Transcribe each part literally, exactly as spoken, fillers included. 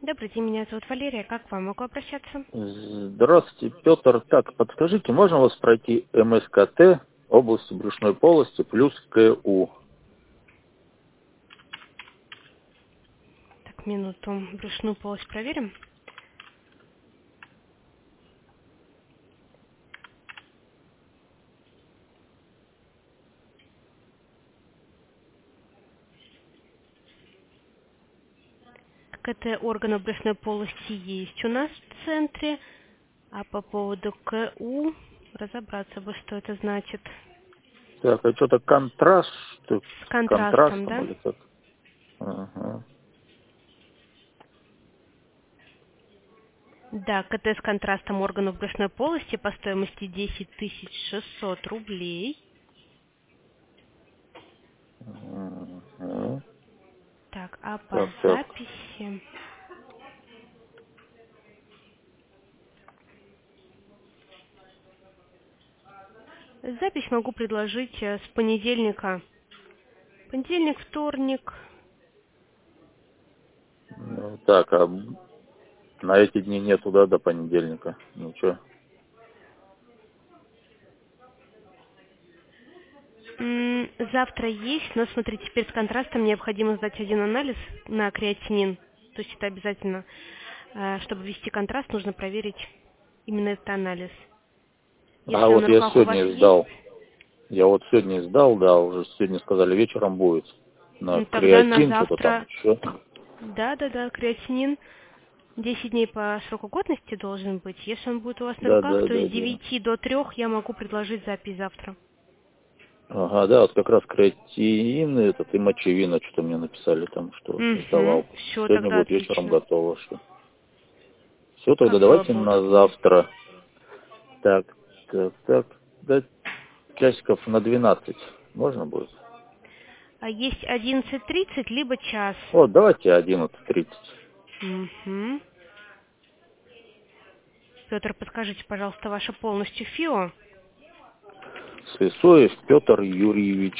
Добрый день, меня зовут Валерия. Как к вам могу обращаться? Здравствуйте, Петр. Так, подскажите, можно у вас пройти эм эс ка тэ области брюшной полости плюс ка у? Так, минуту. Брюшную полость проверим. ка тэ органов брюшной полости есть у нас в центре. А по поводу ка у разобраться бы, что это значит. Так, а что-то контраст, что С с контрастом, контрастом да? или как? Ага. Да, ка тэ с контрастом органов брюшной полости по стоимости десять тысяч шестьсот рублей. Ага. Так, а по Так, так. записи... Запись могу предложить э, с понедельника. Понедельник, вторник. Ну, так, а на эти дни нету, да, до понедельника? Ничего. М, Завтра есть, но смотрите, теперь с контрастом необходимо сдать один анализ на креатинин. То есть это обязательно. Э, Чтобы ввести контраст, нужно проверить именно этот анализ. А Если он на вот я руках у вас сегодня есть, сдал. Я вот сегодня сдал, да, уже сегодня сказали, вечером будет. На м, тогда на креатин, что-то там завтра, еще. да-да-да, креатинин десять дней по сроку годности должен быть. Если он будет у вас на Да, руках, да, то да, с да. девяти до трех я могу предложить запись завтра. Ага, да, вот как раз креатин этот и мочевина, что мне написали там, что Угу. сдавал. Все, Сегодня тогда будет вечером отлично. готово. Что. Все, тогда Как было давайте бы на удобнее. завтра. Так, так, так, да, часиков на двенадцать можно будет? А есть одиннадцать тридцать, либо час. Вот, давайте одиннадцать тридцать. Угу. Петр, подскажите, пожалуйста, ваше полностью ФИО. Слесоев Петр Юрьевич.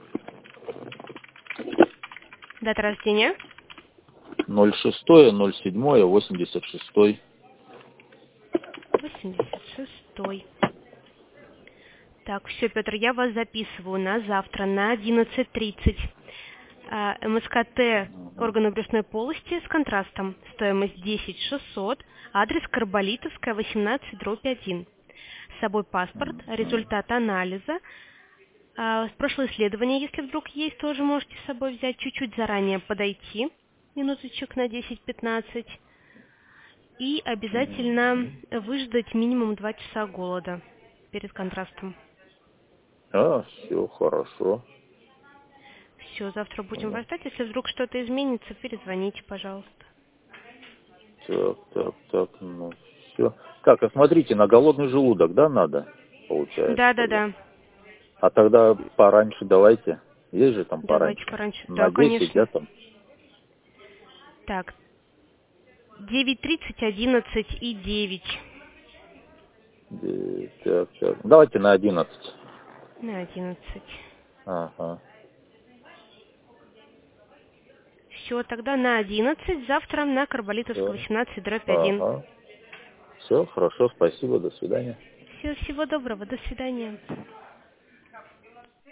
Дата рождения. ноль шестое ноль седьмое восемьдесят шестой. восемьдесят шестой. Так, все, Петр, я вас записываю на завтра на одиннадцать тридцать. А, эм эс ка тэ органов брюшной полости с контрастом. Стоимость десять тысяч шестьсот. Адрес Карболитовская, восемнадцать, дробь один. С собой паспорт, результат анализа. А, прошлое исследование, если вдруг есть, тоже можете с собой взять. Чуть-чуть заранее подойти. Минуточек на десять-пятнадцать. И обязательно выждать минимум два часа голода перед контрастом. А, все хорошо. Все, завтра будем Понял. вас ждать. Если вдруг что-то изменится, перезвоните, пожалуйста. Так, так, так, ну все. Так, а смотрите, на голодный желудок, да, надо, получается тогда. Да-да-да. А тогда пораньше давайте. Есть же там Давайте пораньше. пораньше. На Да, десять, да, конечно. там? Так, девять тридцать, одиннадцать и девять. Э, Так, так. Давайте на одиннадцать. На одиннадцать. Ага. Все, тогда на одиннадцать. Завтра на Карболитовскую, Все. восемнадцать, дробь один. Ага. Все, хорошо, спасибо, до свидания. Все, всего доброго. До свидания.